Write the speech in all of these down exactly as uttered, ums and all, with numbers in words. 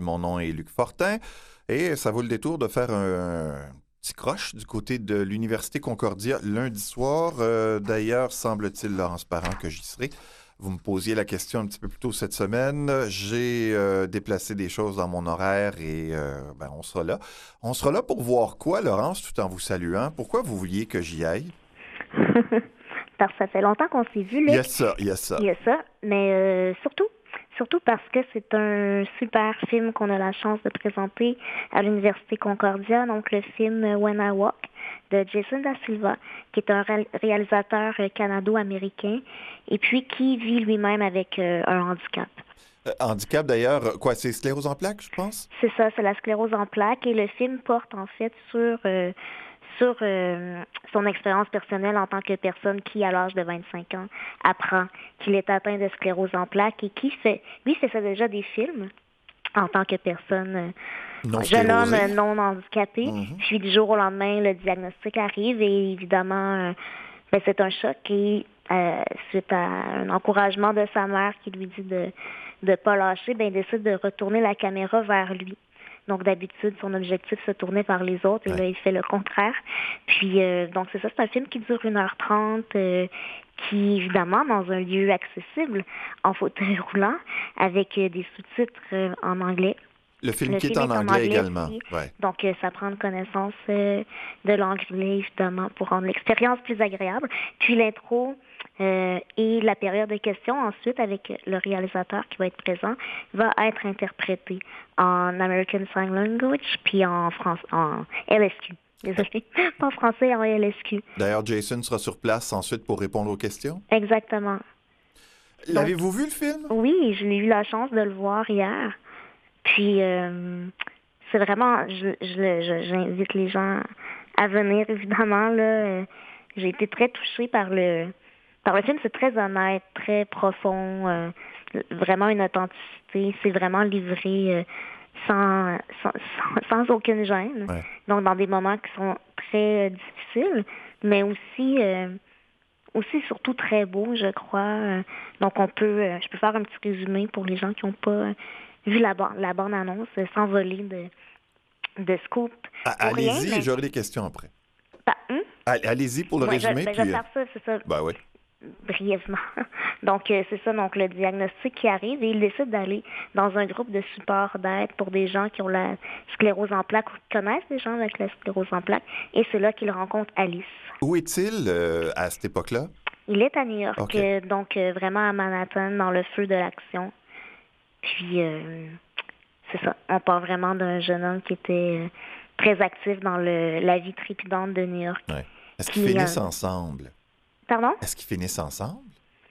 Mon nom est Luc Fortin et ça vaut le détour de faire un, un petit croche du côté de l'Université Concordia lundi soir. Euh, d'ailleurs, semble-t-il, Laurence Parent, que j'y serai. Vous me posiez la question un petit peu plus tôt cette semaine. J'ai euh, déplacé des choses dans mon horaire et euh, ben, on sera là. On sera là pour voir quoi, Laurence, tout en vous saluant? Pourquoi vous vouliez que j'y aille? Parce que ça fait longtemps qu'on s'est vu, Luc. Il y a ça, il y a ça. Il y a ça, mais euh, surtout, surtout parce que c'est un super film qu'on a la chance de présenter à l'Université Concordia, donc le film When I Walk de Jason Da Silva, qui est un ré- réalisateur euh, canado-américain et puis qui vit lui-même avec euh, un handicap. Euh, handicap, d'ailleurs, quoi, c'est sclérose en plaques, je pense? C'est ça, c'est la sclérose en plaques et le film porte en fait sur... Euh, sur euh, son expérience personnelle en tant que personne qui, à l'âge de vingt-cinq ans, apprend qu'il est atteint de sclérose en plaques et qui fait, lui, fait ça déjà des films en tant que personne, euh, Non jeune homme sclérosé. non handicapé. Mhm. Puis du jour au lendemain, le diagnostic arrive et évidemment, euh, ben, c'est un choc et euh, suite à un encouragement de sa mère qui lui dit de ne pas lâcher, ben, il décide de retourner la caméra vers lui. Donc, d'habitude, son objectif se tournait vers les autres et Ouais. là, il fait le contraire. Puis, euh, donc, c'est ça, c'est un film qui dure une heure trente, euh, qui, évidemment, dans un lieu accessible, en fauteuil roulant, avec euh, des sous-titres euh, en anglais. Le film Le qui est film en anglais également. aussi. Ouais. Donc, euh, ça prend une connaissance euh, de l'anglais, évidemment, pour rendre l'expérience plus agréable. Puis, l'intro euh, et la période de questions, ensuite, avec le réalisateur qui va être présent, va être interprété en American Sign Language, puis en France, en L S Q. Désolée, pas en français, en L S Q. D'ailleurs, Jason sera sur place ensuite pour répondre aux questions. Exactement. L'avez-vous vu, le film? Oui, je l'ai eu la chance de le voir hier. Puis, euh, c'est vraiment, je, je, je- j'invite les gens à venir, évidemment. Là. Euh, J'ai été très touchée par le, par le film. C'est très honnête, très profond, euh, vraiment une authenticité. C'est vraiment livré euh, sans, sans, sans, sans aucune gêne. Ouais. Donc, dans des moments qui sont très euh, difficiles, mais aussi... euh, aussi surtout très beau, je crois. Euh, Donc on peut, euh, je peux faire un petit résumé pour les gens qui n'ont pas euh, vu la, ba- la bande-annonce, euh, sans voler de, de scoop. A- Pour rien, Allez-y, mais... j'aurai des questions après. Bah, hum? All- Allez-y pour le Ouais, je, résumé, ben, je puis... vais euh, faire ça, c'est ça, Ben oui. brièvement. Donc euh, c'est ça, donc le diagnostic qui arrive et il décide d'aller dans un groupe de support d'aide pour des gens qui ont la sclérose en plaques ou qui connaissent des gens avec la sclérose en plaques. Et c'est là qu'il rencontre Alice. Où est-il euh, à cette époque-là? Il est à New York, OK. euh, donc euh, vraiment à Manhattan, dans le feu de l'action. Puis, euh, c'est ça. On part vraiment d'un jeune homme qui était euh, très actif dans le, la vie trépidante de New York. Ouais. Est-ce qu'ils Puis, finissent euh, ensemble? Pardon? Est-ce qu'ils finissent ensemble?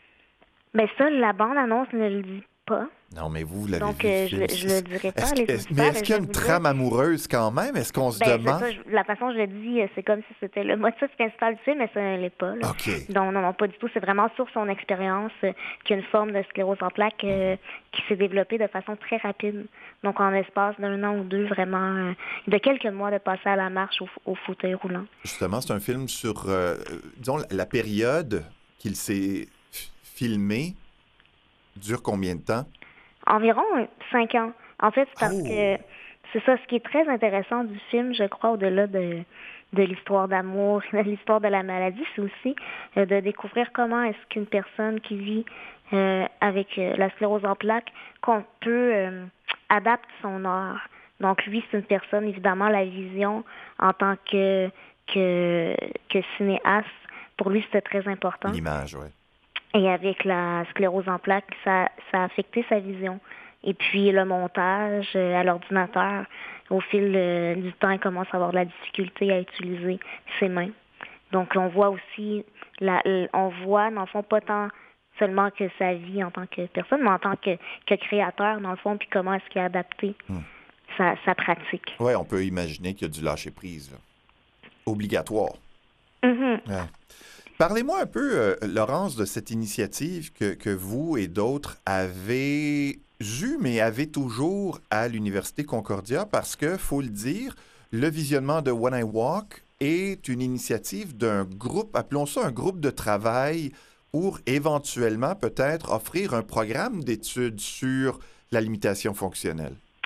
Ben ça, la bande-annonce ne le dit pas. Non, mais vous, vous l'avez Donc, vu, euh, le je, film. le- je le dirai pas. Est-ce les que- est-ce- mais auditeurs, est-ce mais qu'il y a je une vais vous trame dire- amoureuse quand même? Est-ce qu'on se Ben, c'est demande? ça, je- la façon dont je le dis, euh, c'est comme si c'était le motif principal du film, mais ça ne l'est pas. Là. OK. Non, non, non, pas du tout. C'est vraiment sur son expérience euh, qu'il y a une forme de sclérose en plaques euh, qui s'est développée de façon très rapide. Donc, en l'espace d'un an ou deux, vraiment, euh, de quelques mois, de passer à la marche au, au fauteuil roulant. Justement, c'est un film sur, euh, euh, disons, la- la période qu'il s'est f- filmé dure combien de temps? Environ euh, cinq ans. En fait, c'est parce Oh! que c'est ça, ce qui est très intéressant du film, je crois, au-delà de, de l'histoire d'amour, de l'histoire de la maladie, c'est aussi euh, de découvrir comment est-ce qu'une personne qui vit euh, avec euh, la sclérose en plaques, qu'on peut euh, adapter son art. Donc lui, c'est une personne, évidemment, la vision en tant que, que, que cinéaste, pour lui, c'était très important. L'image, oui. Et avec la sclérose en plaques, ça, ça a affecté sa vision. Et puis le montage euh, à l'ordinateur, au fil euh, du temps, il commence à avoir de la difficulté à utiliser ses mains. Donc on voit aussi, la, l- on voit dans le fond pas tant seulement que sa vie en tant que personne, mais en tant que, que créateur dans le fond, puis comment est-ce qu'il a adapté Hmm. sa, sa pratique. Oui, on peut imaginer qu'il y a du lâcher-prise, là. Obligatoire. Mhm. Ouais. Parlez-moi un peu, euh, Laurence, de cette initiative que, que vous et d'autres avez eue, mais avez toujours à l'Université Concordia, parce que, faut le dire, le visionnement de When I Walk est une initiative d'un groupe, appelons ça un groupe de travail, pour éventuellement peut-être offrir un programme d'études sur la limitation fonctionnelle.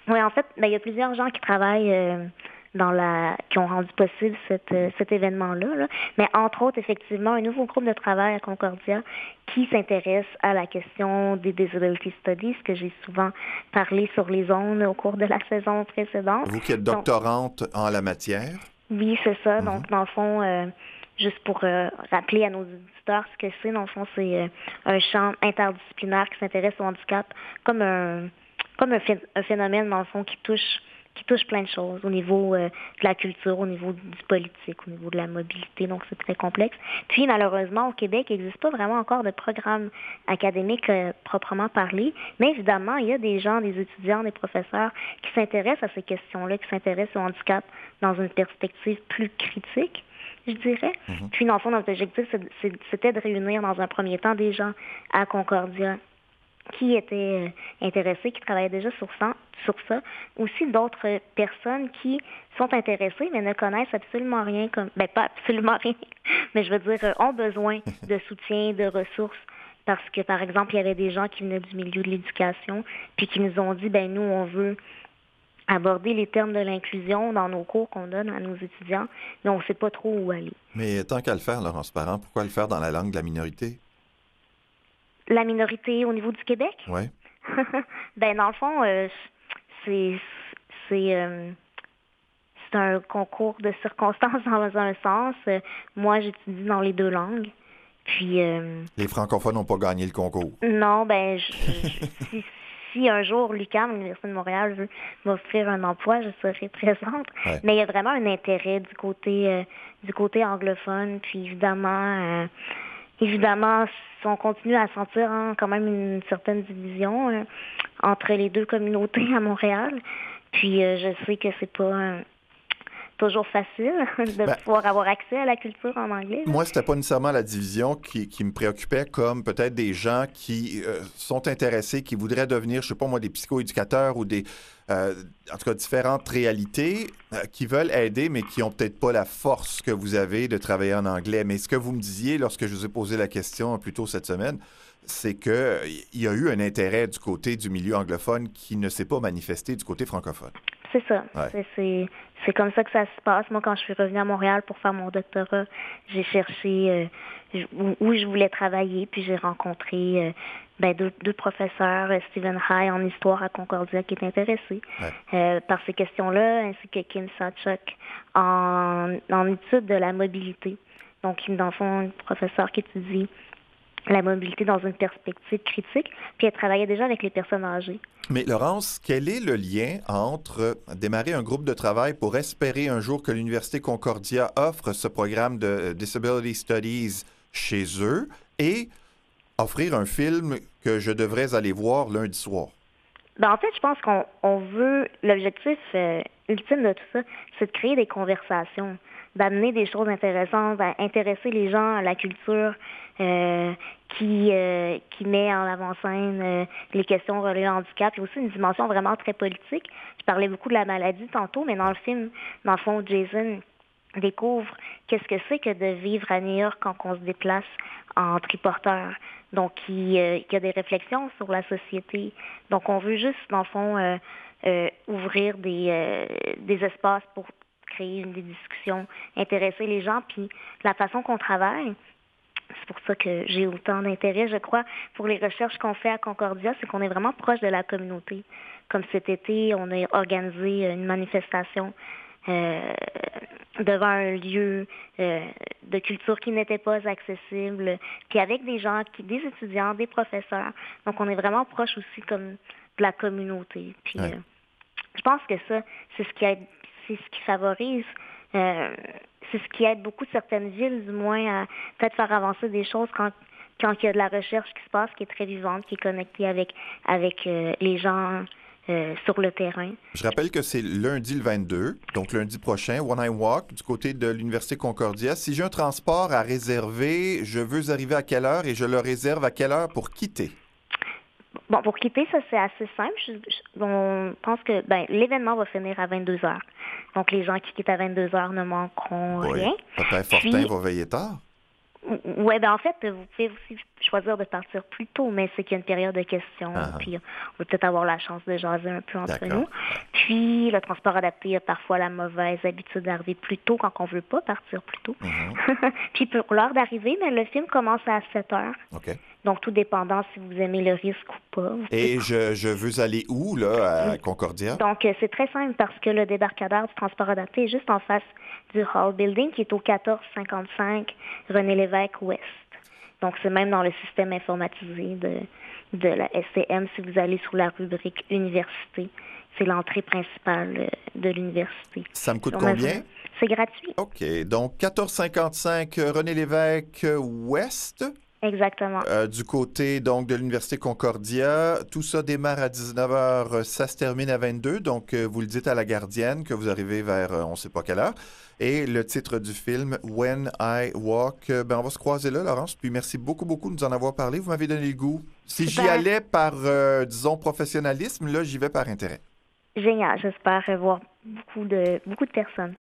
Oui, en fait, ben, il y a plusieurs gens qui travaillent euh, dans la qui ont rendu possible cette, euh, cet événement-là. Là. Mais entre autres, effectivement, un nouveau groupe de travail à Concordia qui s'intéresse à la question des Disability Studies, que j'ai souvent parlé sur les ondes au cours de la saison précédente. Vous qui êtes Donc, doctorante en la matière. oui, c'est ça. Mhm. Donc, dans le fond, euh, juste pour euh, rappeler à nos auditeurs ce que c'est, dans le fond, c'est euh, un champ interdisciplinaire qui s'intéresse au handicap comme un comme un, phé- un phénomène, dans le fond, qui touche qui touche plein de choses au niveau euh, de la culture, au niveau du politique, au niveau de la mobilité, donc c'est très complexe. Puis, malheureusement, au Québec, il n'existe pas vraiment encore de programme académique euh, proprement parlé, mais évidemment, il y a des gens, des étudiants, des professeurs qui s'intéressent à ces questions-là, qui s'intéressent au handicap dans une perspective plus critique, je dirais. Mhm. Puis, dans le fond, notre objectif, c'est- c'est- c'était de réunir dans un premier temps des gens à Concordia qui étaient euh, intéressés, qui travaillaient déjà sur ça, sur ça. Aussi d'autres euh, personnes qui sont intéressées, mais ne connaissent absolument rien, comme ben pas absolument rien, mais je veux dire, euh, ont besoin de soutien, de ressources. Parce que, par exemple, il y avait des gens qui venaient du milieu de l'éducation, puis qui nous ont dit, ben nous, on veut aborder les termes de l'inclusion dans nos cours qu'on donne à nos étudiants, mais on ne sait pas trop où aller. Mais tant qu'à le faire, Laurence Parent, pourquoi le faire dans la langue de la minorité? La minorité au niveau du Québec? Oui. Ben, dans le fond, euh, c'est c'est euh, c'est un concours de circonstances dans un sens. Euh, moi, j'étudie dans les deux langues. Puis, euh, Les francophones n'ont pas gagné le concours. non, ben, je, je- si, si un jour l'U Q A M, l'Université de Montréal, veut m'offrir un emploi, je serai présente. Ouais. Mais il y a vraiment un intérêt du côté euh, du côté anglophone. Puis, évidemment, euh, évidemment, on continue à sentir hein, quand même une certaine division euh, entre les deux communautés à Montréal. Puis euh, je sais que c'est pas euh, toujours facile de Ben, pouvoir avoir accès à la culture en anglais. Là. Moi, c'était pas nécessairement la division qui, qui me préoccupait, comme peut-être des gens qui euh, sont intéressés, qui voudraient devenir, je sais pas moi, des psychoéducateurs ou des, euh, en tout cas, différentes réalités, euh, qui veulent aider, mais qui ont peut-être pas la force que vous avez de travailler en anglais. Mais ce que vous me disiez lorsque je vous ai posé la question plus tôt cette semaine, c'est qu'il y a eu un intérêt du côté du milieu anglophone qui ne s'est pas manifesté du côté francophone. C'est ça. Ouais. C'est, c'est, c'est comme ça que ça se passe. Moi, quand je suis revenue à Montréal pour faire mon doctorat, j'ai cherché euh, où, où je voulais travailler, puis j'ai rencontré euh, ben, deux, deux professeurs, euh, Stephen High en histoire à Concordia, qui est intéressé Ouais. euh, par ces questions-là, ainsi que Kim Sachuk en, en études de la mobilité. Donc, dans le fond, un professeur qui étudie la mobilité dans une perspective critique, puis elle travaillait déjà avec les personnes âgées. Mais Laurence, quel est le lien entre démarrer un groupe de travail pour espérer un jour que l'Université Concordia offre ce programme de Disability Studies chez eux et offrir un film que je devrais aller voir lundi soir? Ben, en fait, je pense qu'on on veut, l'objectif euh, ultime de tout ça, c'est de créer des conversations, d'amener des choses intéressantes, d'intéresser les gens à la culture euh, qui, euh, qui met en avant-scène euh, les questions reliées au handicap. Il y a aussi une dimension vraiment très politique. Je parlais beaucoup de la maladie tantôt, mais dans le film, dans le fond, Jason découvre qu'est-ce que c'est que de vivre à New York quand on se déplace en triporteur. Donc, il, euh, il y a des réflexions sur la société. Donc, on veut juste, dans le fond, euh, euh, ouvrir des, euh, des espaces pour créer des discussions, intéresser les gens. Puis, la façon qu'on travaille, c'est pour ça que j'ai autant d'intérêt, je crois, pour les recherches qu'on fait à Concordia, c'est qu'on est vraiment proche de la communauté. Comme cet été, on a organisé une manifestation Euh, devant un lieu euh, de culture qui n'était pas accessible, puis avec des gens, qui, des étudiants, des professeurs. Donc, on est vraiment proche aussi comme de la communauté. Puis, Ouais. euh, je pense que ça, c'est ce qui aide, c'est ce qui favorise, euh, c'est ce qui aide beaucoup certaines villes, du moins, à peut-être faire avancer des choses quand quand il y a de la recherche qui se passe, qui est très vivante, qui est connectée avec avec euh, les gens. Euh, sur le terrain. Je rappelle que c'est lundi le vingt-deux, donc lundi prochain, One Eye Walk, du côté de l'Université Concordia. Si j'ai un transport à réserver, je veux arriver à quelle heure et je le réserve à quelle heure pour quitter? Bon, pour quitter, ça, c'est assez simple. Je, je, on pense que ben, l'événement va finir à vingt-deux heures. Donc, les gens qui quittent à vingt-deux heures ne manqueront Oui. rien. Papa Fortin Puis, va veiller tard. Oui, ben en fait, vous pouvez aussi choisir de partir plus tôt, mais c'est qu'il y a une période de questions, Ah, puis on va peut-être avoir la chance de jaser un peu entre d'accord. nous. Puis, le transport adapté a parfois la mauvaise habitude d'arriver plus tôt quand on veut pas partir plus tôt. Mhm. Puis, pour l'heure d'arrivée, mais le film commence à sept heures. OK. Donc, tout dépendant si vous aimez le risque ou pas. Vous pouvez- Et je, je veux aller où, là, à Concordia? Donc, euh, c'est très simple parce que le débarcadère du transport adapté est juste en face du Hall Building qui est au quatorze cinquante-cinq René Lévesque Ouest. Donc, c'est même dans le système informatisé de, de la S C M si vous allez sur la rubrique Université. C'est l'entrée principale euh, de l'université. Ça me coûte Sur ma- combien? C'est gratuit. OK. Donc, quatorze cinquante-cinq René Lévesque Ouest, Exactement. euh, du côté donc de l'Université Concordia. Tout ça démarre à dix-neuf heures, ça se termine à vingt-deux. Donc, euh, vous le dites à la gardienne que vous arrivez vers euh, on ne sait pas quelle heure. Et le titre du film, When I Walk. Euh, ben, on va se croiser là, Laurence. Puis merci beaucoup, beaucoup de nous en avoir parlé. Vous m'avez donné le goût. Si j'y Super. allais par, euh, disons, professionnalisme, là, j'y vais par intérêt. Génial. J'espère voir beaucoup de, beaucoup de personnes.